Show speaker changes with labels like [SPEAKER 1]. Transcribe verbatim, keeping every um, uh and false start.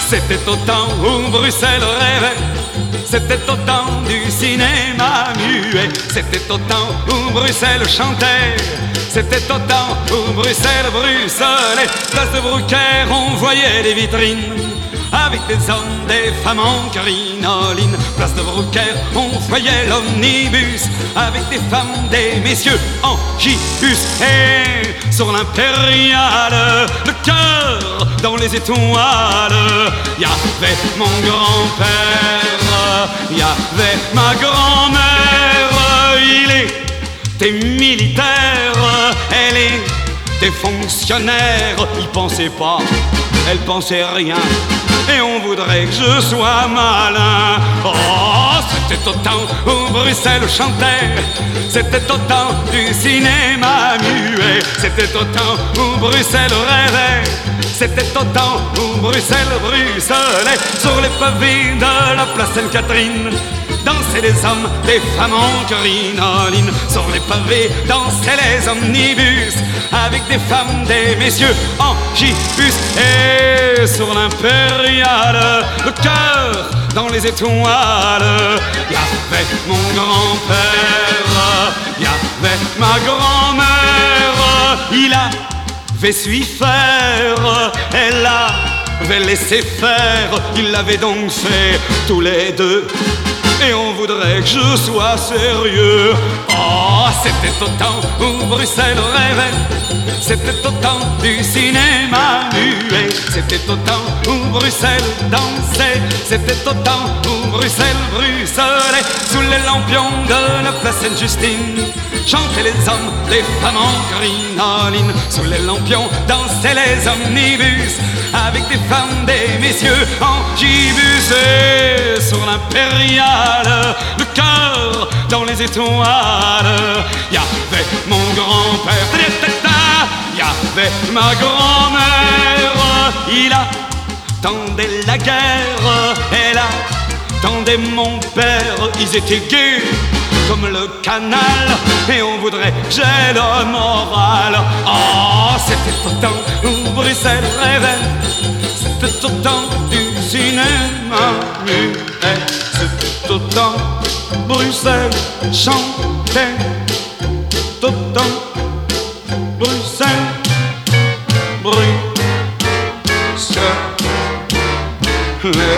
[SPEAKER 1] C'était au temps où Bruxelles rêvait, c'était au temps du cinéma muet, c'était au temps où Bruxelles chantait, c'était au temps où Bruxelles bruxelait. Place de Brucker, on voyait des vitrines avec des hommes, des femmes en crinoline. Place de Brucker, on voyait l'omnibus avec des femmes, des messieurs en gibus. Et sur l'impériale, le cœur dans les étoiles, y avait mon grand-père, y avait ma grand-mère. Il était militaire, elle était fonctionnaire. Il pensait pas, elle pensait rien, et on voudrait que je sois malin. Oh, c'était au temps où Bruxelles chantait, c'était au temps du cinéma muet, c'était au temps où Bruxelles rêvait, c'était au temps où Bruxelles bruxelait. Sur les pavés de la place Sainte-Catherine dansaient les hommes, des femmes en crinoline. Sur les pavés dansaient les omnibus avec des femmes, des messieurs en gibus. Et sur l'impériale, le cœur dans les étoiles, y avait mon grand-père, y avait ma grand-mère. Il avait su faire, elle avait laissé faire. Ils l'avaient donc fait tous les deux, et on voudrait que je sois sérieux. Oh, c'était au temps où Bruxelles rêvait, c'était au temps du cinéma muet, c'était au temps où Bruxelles dansait, c'était au temps où Bruxelles bruxelait. Sous les lampions de la place Sainte-Justine chantaient les hommes, les femmes en crinoline. Sous les lampions dansaient les omnibus avec des femmes, des messieurs en gibus. Et sur l'impériale, le cœur dans les étoiles, y avait mon grand-père, y avait ma grand-mère. Il attendait la guerre, elle attendait mon père. Ils étaient gais comme le canal, et on voudrait que j'ai le moral. Oh, c'était au temps où Bruxelles rêvait, c'était au temps du cinéma muet, c'était au temps Bruxelles chantait, au temps Bruxelles bruxelait.